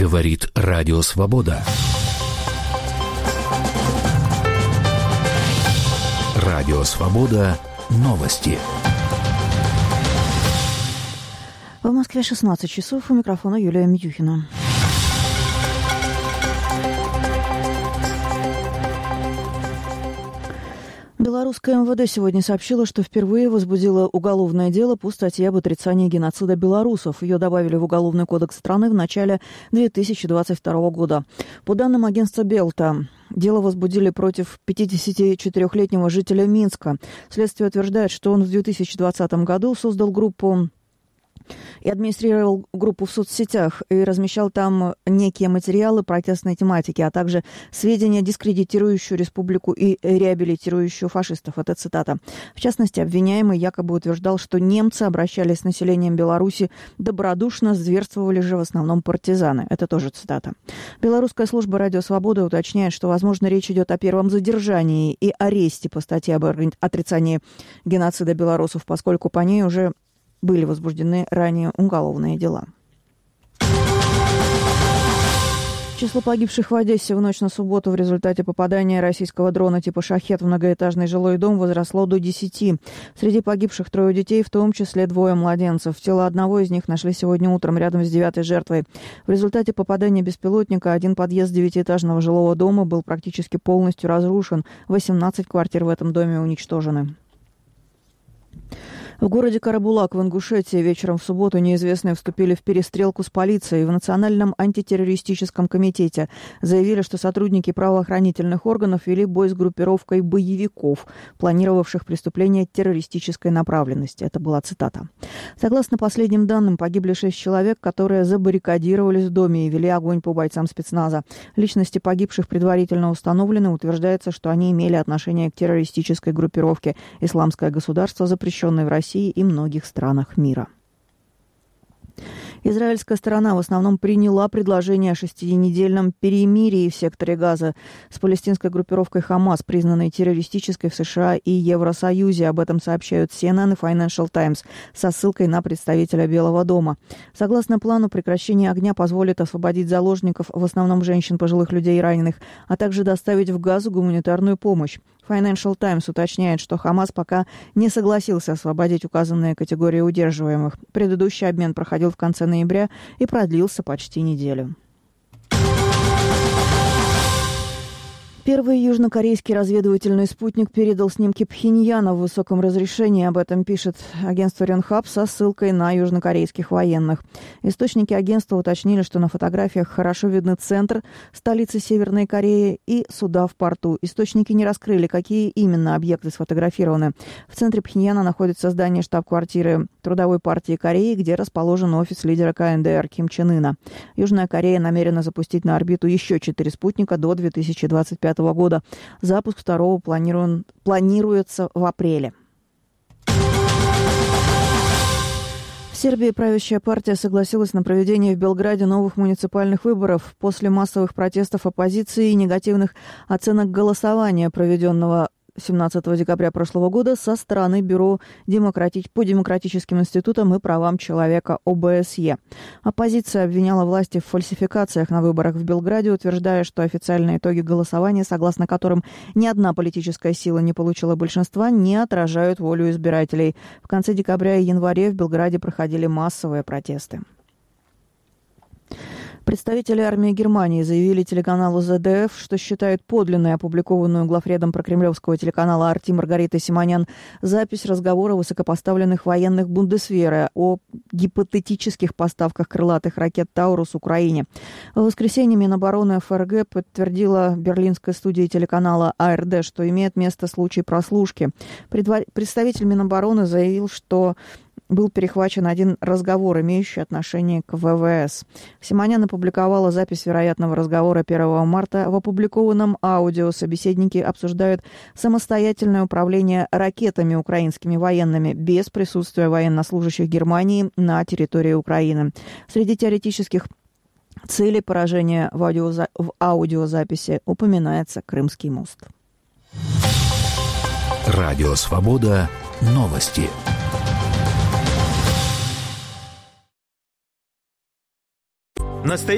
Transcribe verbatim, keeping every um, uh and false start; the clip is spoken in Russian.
Говорит Радио Свобода. Радио Свобода. Новости. В Москве шестнадцать часов. У микрофона Юлия Митюхина. Белорусское эм вэ дэ сегодня сообщило, что впервые возбудило уголовное дело по статье об отрицании геноцида белорусов. Ее добавили в Уголовный кодекс страны в начале две тысячи двадцать второго года. По данным агентства Белта, дело возбудили против пятидесятичетырёхлетнего жителя Минска. Следствие утверждает, что он в две тысячи двадцатом году создал группу и администрировал группу в соцсетях и размещал там некие материалы протестной тематики, а также сведения, дискредитирующие республику и реабилитирующие фашистов. Это цитата. В частности, обвиняемый якобы утверждал, что немцы обращались с населением Беларуси добродушно, зверствовали же в основном партизаны. Это тоже цитата. Белорусская служба «Радио Свобода» уточняет, что, возможно, речь идет о первом задержании и аресте по статье об отрицании геноцида белорусов, поскольку по ней уже были возбуждены ранее уголовные дела. Число погибших в Одессе в ночь на субботу в результате попадания российского дрона типа «Шахед» в многоэтажный жилой дом возросло до десяти. Среди погибших трое детей, в том числе двое младенцев. Тело одного из них нашли сегодня утром рядом с девятой жертвой. В результате попадания беспилотника один подъезд девятиэтажного жилого дома был практически полностью разрушен. восемнадцать квартир в этом доме уничтожены. В городе Карабулак в Ингушетии вечером в субботу неизвестные вступили в перестрелку с полицией. В Национальном антитеррористическом комитете заявили, что сотрудники правоохранительных органов вели бой с группировкой боевиков, планировавших преступления террористической направленности. Это была цитата. Согласно последним данным, погибли шесть человек, которые забаррикадировались в доме и вели огонь по бойцам спецназа. Личности погибших предварительно установлены. Утверждается, что они имели отношение к террористической группировке «Исламское государство», запрещенной в России и многих странах мира. Израильская сторона в основном приняла предложение о шестинедельном перемирии в секторе Газа с палестинской группировкой «Хамас», признанной террористической в США и Евросоюзе. Об этом сообщают си эн эн и Financial Times со ссылкой на представителя Белого дома. Согласно плану, прекращение огня позволит освободить заложников, в основном женщин, пожилых людей и раненых, а также доставить в Газу гуманитарную помощь. Financial Times уточняет, что Хамас пока не согласился освободить указанные категории удерживаемых. Предыдущий обмен проходил в конце ноября и продлился почти неделю. Первый южнокорейский разведывательный спутник передал снимки Пхеньяна в высоком разрешении. Об этом пишет агентство Рёнхап со ссылкой на южнокорейских военных. Источники агентства уточнили, что на фотографиях хорошо видны центр столицы Северной Кореи и суда в порту. Источники не раскрыли, какие именно объекты сфотографированы. В центре Пхеньяна находится здание штаб-квартиры Трудовой партии Кореи, где расположен офис лидера ка эн дэ эр Ким Чен Ына. Южная Корея намерена запустить на орбиту еще четыре спутника до две тысячи двадцать пятого года. Запуск второго планируем, планируется в апреле. В Сербии правящая партия согласилась на проведение в Белграде новых муниципальных выборов после массовых протестов оппозиции и негативных оценок голосования, проведенного семнадцатого декабря прошлого года со стороны Бюро демократи... по демократическим институтам и правам человека о бэ эс е. Оппозиция обвиняла власти в фальсификациях на выборах в Белграде, утверждая, что официальные итоги голосования, согласно которым ни одна политическая сила не получила большинства, не отражают волю избирателей. В конце декабря и январе в Белграде проходили массовые протесты. Представители армии Германии заявили телеканалу зэ дэ эф, что считают подлинной опубликованную главредом прокремлевского телеканала «Арти» Маргаритой Симонян запись разговора высокопоставленных военных Бундесвера о гипотетических поставках крылатых ракет «Таурус» Украине. В воскресенье Минобороны эф эр гэ подтвердила берлинской студии телеканала а эр дэ, что имеет место случай прослушки. Предва... Представитель Минобороны заявил, что был перехвачен один разговор, имеющий отношение к вэ вэ эс. Симонян опубликовала запись вероятного разговора первого марта. В опубликованном аудио собеседники обсуждают самостоятельное управление ракетами украинскими военными без присутствия военнослужащих Германии на территории Украины. Среди теоретических целей поражения в, аудиоза... в аудиозаписи упоминается Крымский мост. Радио Свобода. Новости. Настоящий